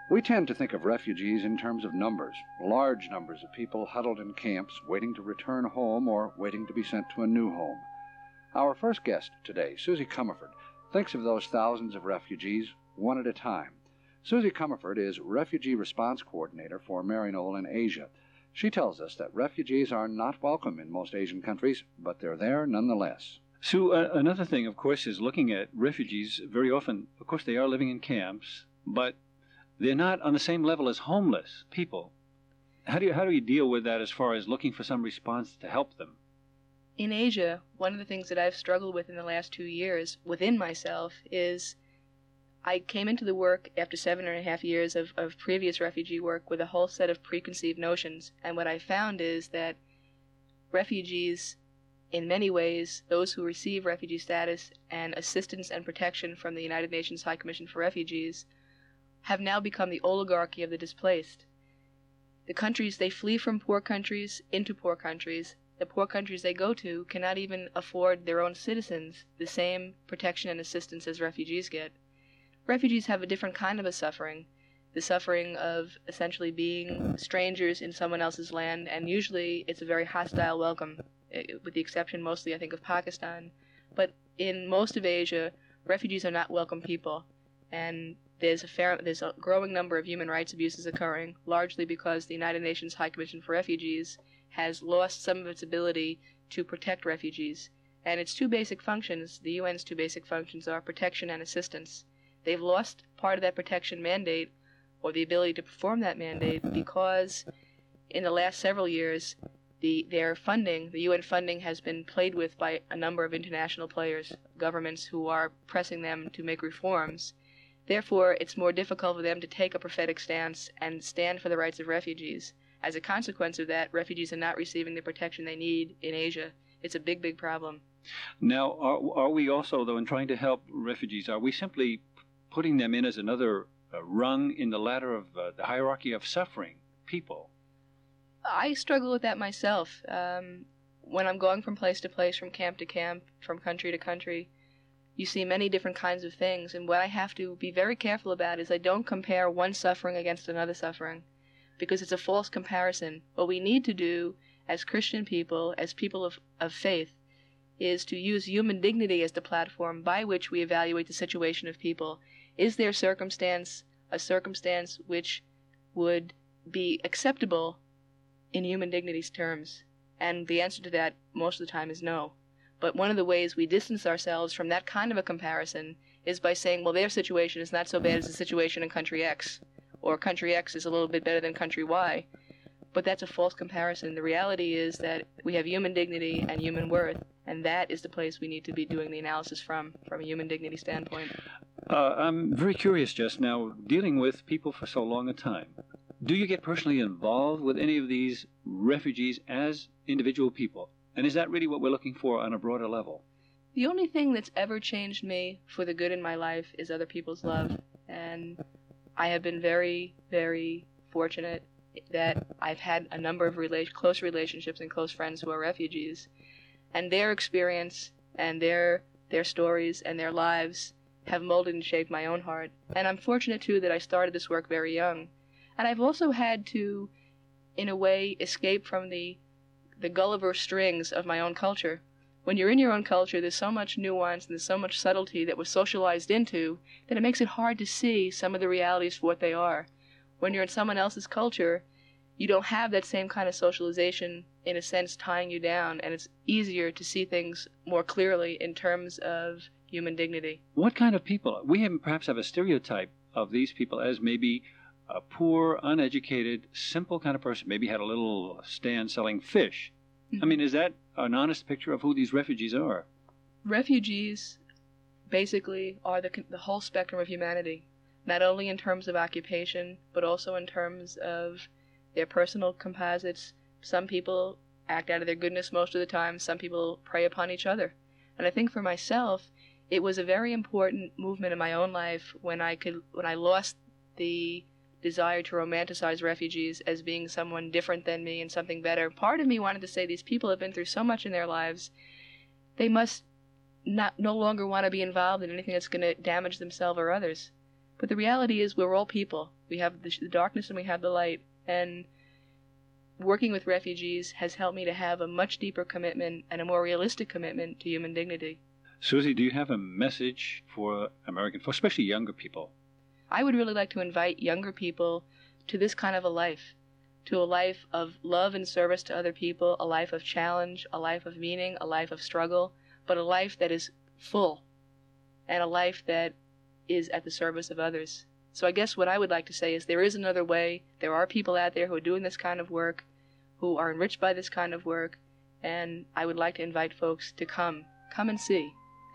We tend to think of refugees in terms of numbers, large numbers of people huddled in camps, waiting to return home or waiting to be sent to a new home. Our first guest today, Susie Comerford, thinks of those thousands of refugees one at a time. Susie Comerford is Refugee Response Coordinator for Maryknoll in Asia. She tells us that refugees are not welcome in most Asian countries, but they're there nonetheless. Sue, another thing, of course, is looking at refugees. Very often, of course, they are living in camps, but they're not on the same level as homeless people. How do you deal with that as far as looking for some response to help them? In Asia, one of the things that I've struggled with in the last 2 years within myself is I came into the work after 7.5 years of previous refugee work with a whole set of preconceived notions. And what I found is that refugees, in many ways, those who receive refugee status and assistance and protection from the United Nations High Commission for Refugees, have now become the oligarchy of the displaced. The countries, they flee from poor countries into poor countries. The poor countries they go to cannot even afford their own citizens the same protection and assistance as refugees get. Refugees have a different kind of a suffering, the suffering of essentially being strangers in someone else's land, and usually it's a very hostile welcome, with the exception mostly, I think, of Pakistan. But in most of Asia, refugees are not welcome people, and there's a growing number of human rights abuses occurring, largely because the United Nations High Commission for Refugees has lost some of its ability to protect refugees. And its two basic functions, the UN's two basic functions, are protection and assistance. They've lost part of that protection mandate, or the ability to perform that mandate, because in the last several years, their funding, the UN funding, has been played with by a number of international players, governments who are pressing them to make reforms. Therefore, it's more difficult for them to take a prophetic stance and stand for the rights of refugees. As a consequence of that, refugees are not receiving the protection they need in Asia. It's a big, big problem. Now, are we also, though, in trying to help refugees, are we simply putting them in as another rung in the ladder of the hierarchy of suffering people? I struggle with that myself. When I'm going from place to place, from camp to camp, from country to country, you see many different kinds of things, and what I have to be very careful about is I don't compare one suffering against another suffering, because it's a false comparison. What we need to do as Christian people, as people of faith, is to use human dignity as the platform by which we evaluate the situation of people. Is their circumstance a circumstance which would be acceptable in human dignity's terms? And the answer to that most of the time is no. But one of the ways we distance ourselves from that kind of a comparison is by saying, well, their situation is not so bad as the situation in country X, or country X is a little bit better than country Y. But that's a false comparison. The reality is that we have human dignity and human worth, and that is the place we need to be doing the analysis from a human dignity standpoint. I'm very curious just now, dealing with people for so long a time. Do you get personally involved with any of these refugees as individual people? And is that really what we're looking for on a broader level? The only thing that's ever changed me for the good in my life is other people's love. And I have been very, very fortunate that I've had a number of close relationships and close friends who are refugees. And their experience and their stories and their lives have molded and shaped my own heart. And I'm fortunate, too, that I started this work very young. And I've also had to, in a way, escape from the Gulliver strings of my own culture. When you're in your own culture, there's so much nuance and there's so much subtlety that we're socialized into that it makes it hard to see some of the realities for what they are. When you're in someone else's culture, you don't have that same kind of socialization, in a sense, tying you down, and it's easier to see things more clearly in terms of human dignity. What kind of people? We perhaps have a stereotype of these people as maybe a poor, uneducated, simple kind of person, maybe had a little stand selling fish. Mm-hmm. I mean, is that an honest picture of who these refugees are? Refugees basically are the whole spectrum of humanity, not only in terms of occupation, but also in terms of their personal composites. Some people act out of their goodness most of the time. Some people prey upon each other. And I think for myself, it was a very important movement in my own life when I lost the desire to romanticize refugees as being someone different than me and something better. Part of me wanted to say these people have been through so much in their lives, they must no longer want to be involved in anything that's going to damage themselves or others. But the reality is we're all people, We have the darkness and we have the light. And working with refugees has helped me to have a much deeper commitment and a more realistic commitment to human dignity. Susie, do you have a message for American folks, especially younger people? I would really like to invite younger people to this kind of a life, to a life of love and service to other people, a life of challenge, a life of meaning, a life of struggle, but a life that is full and a life that is at the service of others. So I guess what I would like to say is there is another way. There are people out there who are doing this kind of work, who are enriched by this kind of work, and I would like to invite folks to come and see.